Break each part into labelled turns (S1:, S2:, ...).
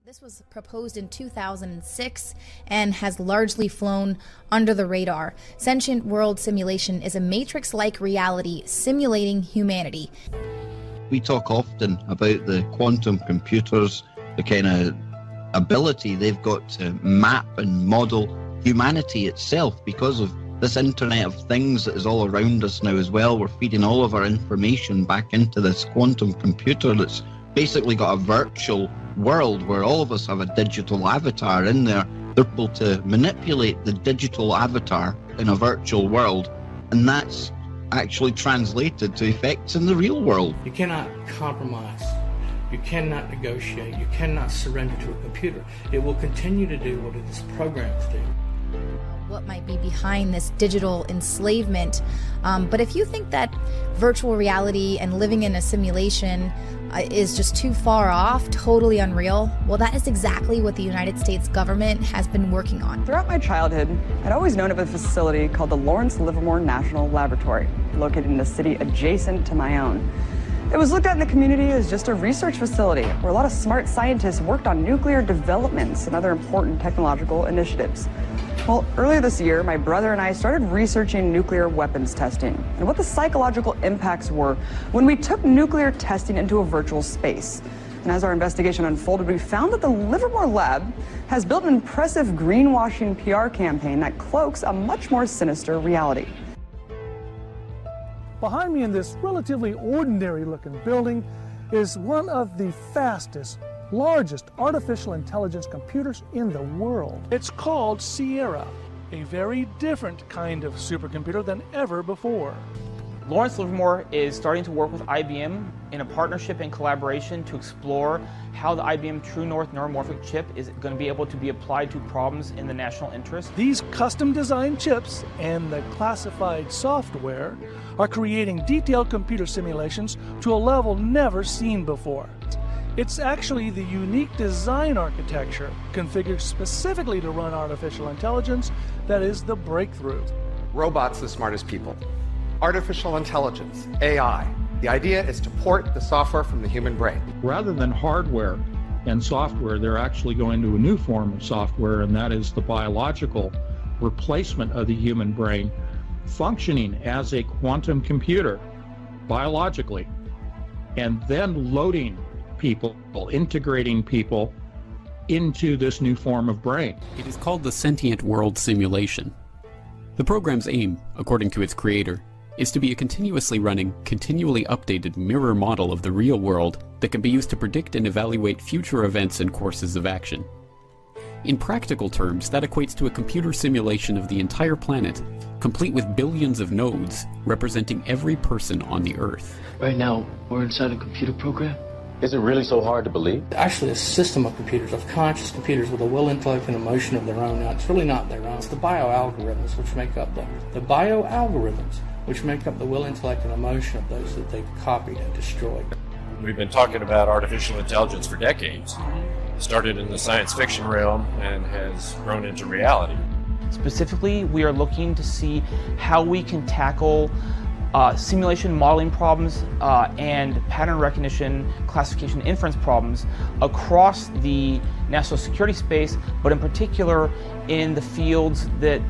S1: This was proposed in 2006 and has largely flown under the radar. Sentient World Simulation is a Matrix-like reality simulating humanity.
S2: We talk often about the quantum computers, the kind of ability they've got to map and model humanity itself because of this Internet of Things that is all around us now as well. We're feeding all of our information back into this quantum computer that's basically got a virtual world where all of us have a digital avatar in there. They're able to manipulate the digital avatar in a virtual world, and that's actually translated to effects in the real world.
S3: You cannot compromise. You cannot negotiate. You cannot surrender to a computer. It will continue to do what it is programmed to do.
S1: What might be behind this digital enslavement. But if you think that virtual reality and living in a simulation is just too far off, totally unreal, well, that is exactly what the United States government has been working on.
S4: Throughout my childhood, I'd always known of a facility called the Lawrence Livermore National Laboratory, located in a city adjacent to my own. It was looked at in the community as just a research facility where a lot of smart scientists worked on nuclear developments and other important technological initiatives. Well, earlier this year, my brother and I started researching nuclear weapons testing and what the psychological impacts were when we took nuclear testing into a virtual space. And as our investigation unfolded, we found that the Livermore Lab has built an impressive greenwashing PR campaign that cloaks a much more sinister reality.
S5: Behind me in this relatively ordinary-looking building is one of the fastest, largest artificial intelligence computers in the world. It's called Sierra, a very different kind of supercomputer than ever before.
S6: Lawrence Livermore is starting to work with IBM in a partnership and collaboration to explore how the IBM True North neuromorphic chip is going to be able to be applied to problems in the national interest.
S5: These custom-designed chips and the classified software are creating detailed computer simulations to a level never seen before. It's actually the unique design architecture configured specifically to run artificial intelligence that is the breakthrough.
S7: Robots the smartest people. Artificial intelligence, AI. The idea is to port the software from the human brain.
S8: Rather than hardware and software, they're actually going to a new form of software, and that is the biological replacement of the human brain, functioning as a quantum computer biologically, and then loading people, integrating people into this new form of brain.
S9: It is called the Sentient World Simulation. The program's aim, according to its creator, is to be a continuously running, continually updated mirror model of the real world that can be used to predict and evaluate future events and courses of action. In practical terms, that equates to a computer simulation of the entire planet, complete with billions of nodes representing every person on the Earth.
S10: Right now, we're inside a computer program.
S11: Is it really so hard to believe?
S3: Actually, a system of computers, of conscious computers with a will, intellect, and emotion of their own. Now, it's really not their own. It's the bioalgorithms which make up the bioalgorithms which make up the will, intellect, and emotion of those that they've copied and destroyed.
S11: We've been talking about artificial intelligence for decades. It started in the science fiction realm and has grown into reality.
S6: Specifically, we are looking to see how we can tackle simulation modeling problems and pattern recognition, classification, inference problems across the national security space, but in particular in the fields that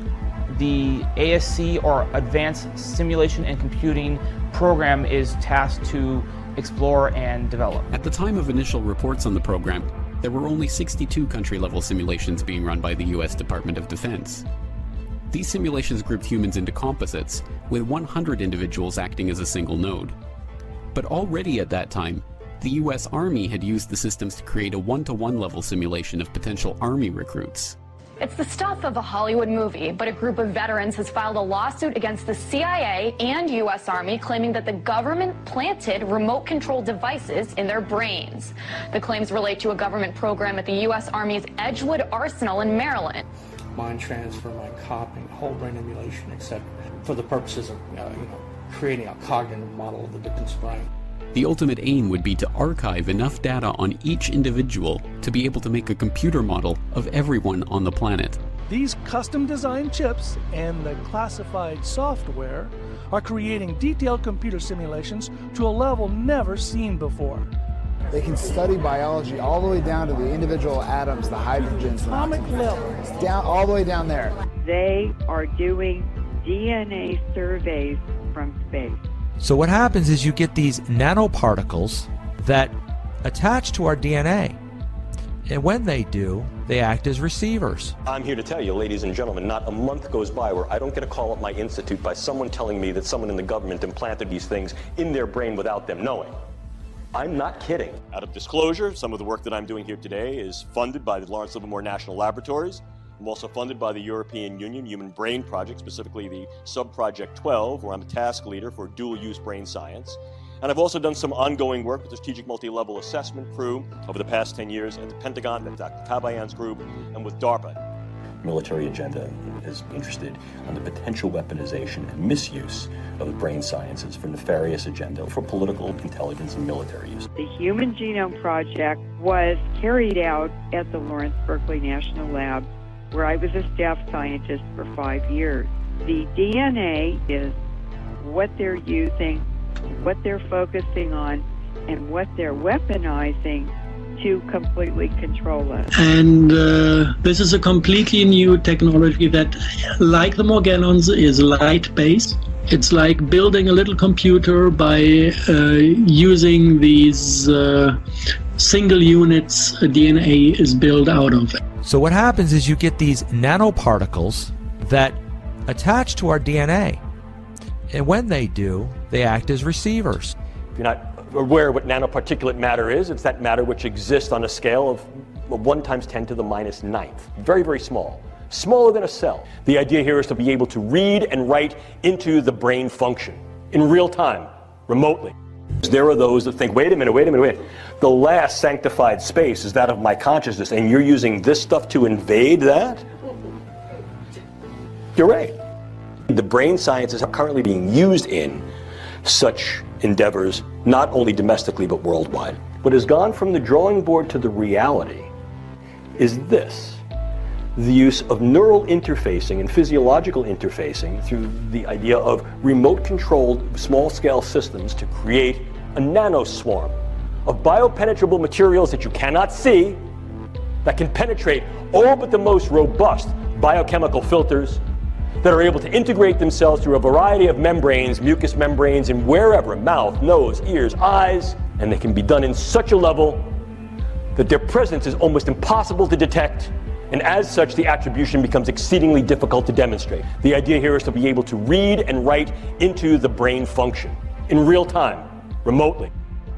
S6: the ASC, or Advanced Simulation and Computing program, is tasked to explore and develop.
S9: At the time of initial reports on the program, there were only 62 country-level simulations being run by the US Department of Defense. These simulations grouped humans into composites, with 100 individuals acting as a single node. But already at that time, the US Army had used the systems to create a one-to-one level simulation of potential Army recruits.
S12: It's the stuff of a Hollywood movie, but a group of veterans has filed a lawsuit against the CIA and U.S. Army, claiming that the government planted remote-control devices in their brains. The claims relate to a government program at the U.S. Army's Edgewood Arsenal in Maryland.
S3: Mind transfer, mind copying, whole brain emulation, etc., for the purposes of creating a cognitive model of the victim's brain.
S9: The ultimate aim would be to archive enough data on each individual to be able to make a computer model of everyone on the planet.
S5: These custom-designed chips and the classified software are creating detailed computer simulations to a level never seen before.
S13: They can study biology all the way down to the individual atoms, the hydrogens,
S5: atomic level,
S13: down all the way down there.
S14: They are doing DNA surveys from space.
S15: So what happens is you get these nanoparticles that attach to our DNA. And when they do, they act as receivers.
S16: I'm here to tell you, ladies and gentlemen, not a month goes by where I don't get a call at my institute by someone telling me that someone in the government implanted these things in their brain without them knowing. I'm not kidding. Out of disclosure, some of the work that I'm doing here today is funded by the Lawrence Livermore National Laboratories. I'm also funded by the European Union Human Brain Project, specifically the Sub-Project 12, where I'm a task leader for dual-use brain science. And I've also done some ongoing work with the Strategic Multi-Level Assessment crew over the past 10 years at the Pentagon, at Dr. Kabayan's group, and with DARPA. Military agenda is interested in the potential weaponization and misuse of the brain sciences for nefarious agenda, for political, intelligence, and military use.
S14: The Human Genome Project was carried out at the Lawrence Berkeley National Lab, where I was a staff scientist for 5 years. The DNA is what they're using, what they're focusing on, and what they're weaponizing to completely control us.
S10: And this is a completely new technology that, like the Morgellons, is light-based. It's like building a little computer by using these single units DNA is built out of.
S15: So what happens is you get these nanoparticles that attach to our DNA. And when they do, they act as receivers.
S16: If you're not aware of what nanoparticulate matter is, it's that matter which exists on a scale of 1 × 10⁹. Very, very small. Smaller than a cell. The idea here is to be able to read and write into the brain function in real time, remotely. There are those that think, wait a minute. The last sanctified space is that of my consciousness, and you're using this stuff to invade that? You're right. The brain sciences are currently being used in such endeavors, not only domestically but worldwide. What has gone from the drawing board to the reality is this: the use of neural interfacing and physiological interfacing through the idea of remote-controlled small-scale systems to create a nanoswarm of biopenetrable materials that you cannot see, that can penetrate all but the most robust biochemical filters, that are able to integrate themselves through a variety of membranes, mucous membranes, and wherever, mouth, nose, ears, eyes, and they can be done in such a level that their presence is almost impossible to detect, and as such, the attribution becomes exceedingly difficult to demonstrate. The idea here is to be able to read and write into the brain function in real time, remotely.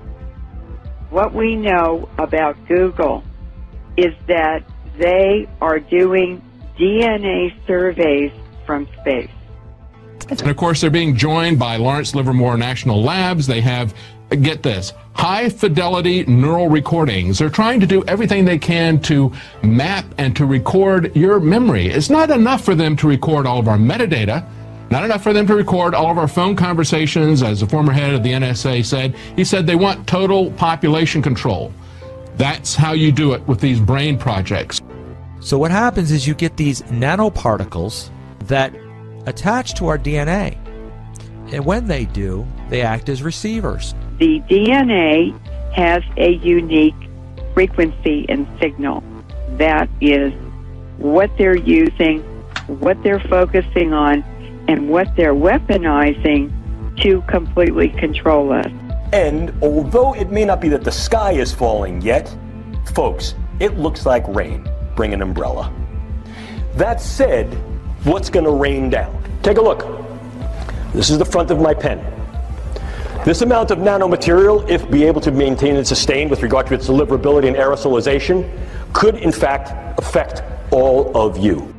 S14: What we know about Google is that they are doing DNA surveys from space.
S17: And of course, they're being joined by Lawrence Livermore National Labs. They have, get this, high-fidelity neural recordings. They're trying to do everything they can to map and to record your memory. It's not enough for them to record all of our metadata, not enough for them to record all of our phone conversations. As the former head of the NSA said, he said they want total population control. That's how you do it with these brain projects.
S15: So what happens is you get these nanoparticles that attach to our DNA. And when they do, they act as receivers.
S14: The DNA has a unique frequency and signal. That is what they're using, what they're focusing on, and what they're weaponizing to completely control us.
S16: And although it may not be that the sky is falling yet, folks, it looks like rain. Bring an umbrella. That said, what's going to rain down? Take a look. This is the front of my pen. This amount of nanomaterial, if be able to maintain and sustain with regard to its deliverability and aerosolization, could in fact affect all of you.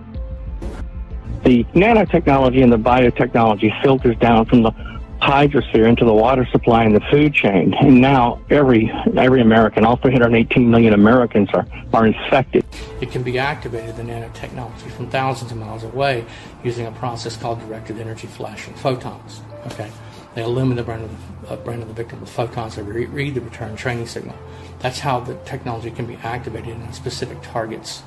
S18: The nanotechnology and the biotechnology filters down from the hydrosphere into the water supply and the food chain. And now every American, all 318 million Americans are infected.
S3: It can be activated, the nanotechnology, from thousands of miles away using a process called directed energy flashing, photons. Okay, they illumine the brain of the victim with photons that read the return training signal. That's how the technology can be activated in a specific target's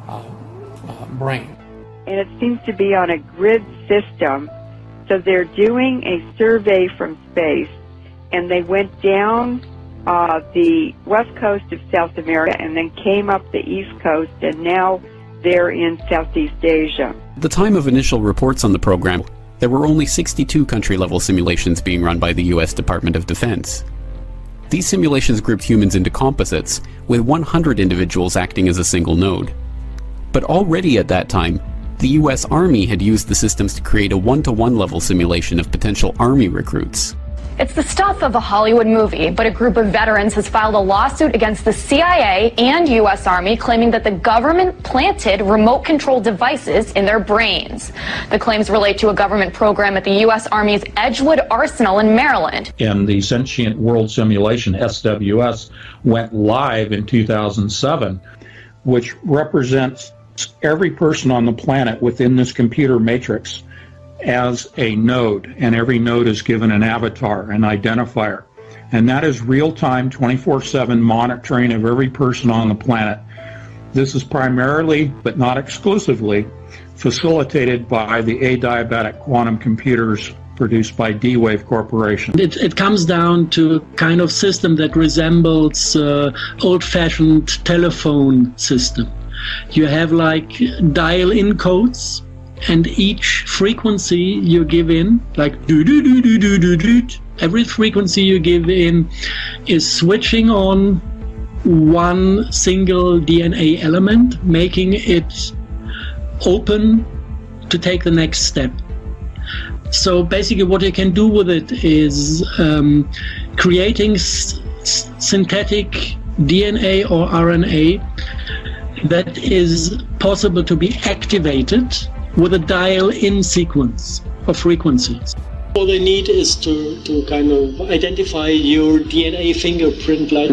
S3: brain.
S14: And it seems to be on a grid system. So they're doing a survey from space, and they went down the west coast of South America and then came up the east coast, and now they're in Southeast Asia.
S9: At the time of initial reports on the program, there were only 62 country-level simulations being run by the U.S. Department of Defense. These simulations grouped humans into composites, with 100 individuals acting as a single node. But already at that time, the U.S. Army had used the systems to create a one-to-one level simulation of potential Army recruits.
S12: It's the stuff of a Hollywood movie, but a group of veterans has filed a lawsuit against the CIA and U.S. Army claiming that the government planted remote-controlled devices in their brains. The claims relate to a government program at the U.S. Army's Edgewood Arsenal in Maryland.
S8: And the Sentient World Simulation, SWS, went live in 2007, which represents every person on the planet within this computer matrix as a node, and every node is given an avatar, an identifier. And that is real-time, 24/7 monitoring of every person on the planet. This is primarily, but not exclusively, facilitated by the adiabatic quantum computers produced by D-Wave Corporation.
S10: It comes down to a kind of system that resembles old-fashioned telephone system. You have like dial-in codes, and each frequency you give in, like do-do-do-do-do-do-do, every frequency you give in is switching on one single DNA element, making it open to take the next step. So basically what you can do with it is creating synthetic DNA or RNA that is possible to be activated with a dial-in sequence of frequencies.
S19: All they need is to kind of identify your DNA fingerprint like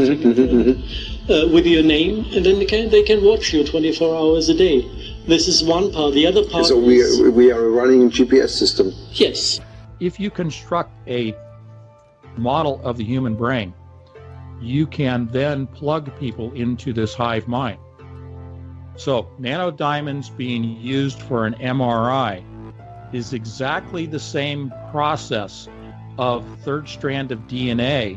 S19: with your name, and then they can watch you 24 hours a day. This is one part. The other part
S20: so we are running a GPS system.
S19: Yes.
S8: If you construct a model of the human brain, you can then plug people into this hive mind. So nanodiamonds being used for an MRI is exactly the same process of third strand of DNA,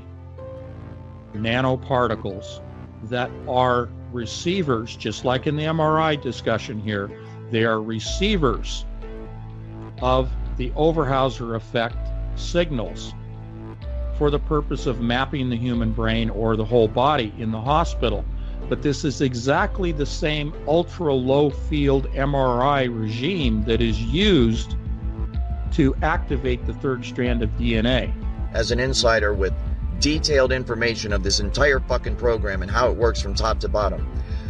S8: nanoparticles, that are receivers, just like in the MRI discussion here. They are receivers of the Overhauser effect signals for the purpose of mapping the human brain or the whole body in the hospital. But this is exactly the same ultra-low field MRI regime that is used to activate the third strand of DNA.
S21: As an insider with detailed information of this entire fucking program and how it works from top to bottom,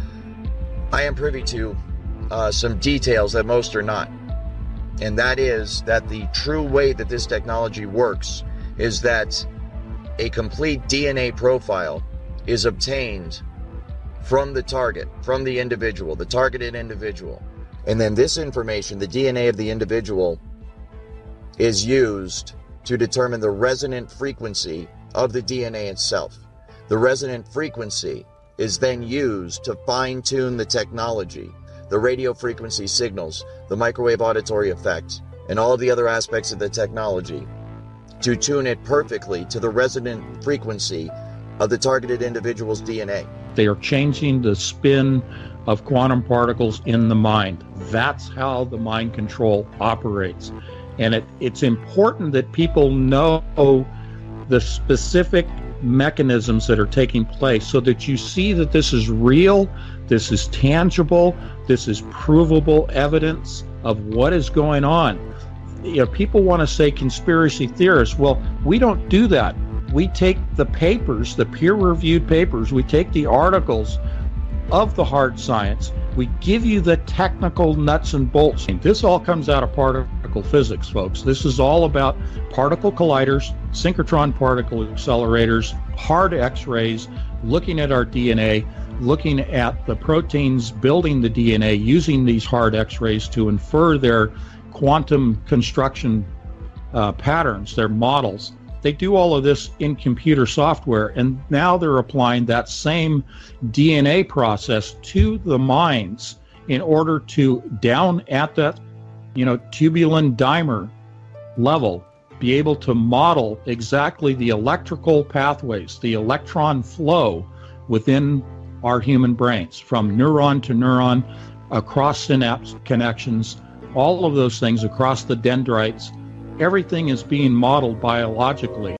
S21: I am privy to some details that most are not. And that is that the true way that this technology works is that a complete DNA profile is obtained from the target, from the individual, the targeted individual. And then this information, the DNA of the individual, is used to determine the resonant frequency of the DNA itself. The resonant frequency is then used to fine-tune the technology, the radio frequency signals, the microwave auditory effect, and all of the other aspects of the technology to tune it perfectly to the resonant frequency of the targeted individual's DNA.
S8: They are changing the spin of quantum particles in the mind. That's how the mind control operates. And it's important that people know the specific mechanisms that are taking place so that you see that this is real, this is tangible, this is provable evidence of what is going on. You know, people want to say conspiracy theorists. Well, we don't do that. We take the papers, the peer-reviewed papers, we take the articles of the hard science, we give you the technical nuts and bolts. This all comes out of particle physics, folks. This is all about particle colliders, synchrotron particle accelerators, hard X-rays, looking at our DNA, looking at the proteins building the DNA, using these hard X-rays to infer their quantum construction patterns, their models. They do all of this in computer software, and now they're applying that same DNA process to the minds in order to, down at that, tubulin dimer level, be able to model exactly the electrical pathways, the electron flow within our human brains, from neuron to neuron, across synapse connections, all of those things across the dendrites. Everything is being modeled biologically.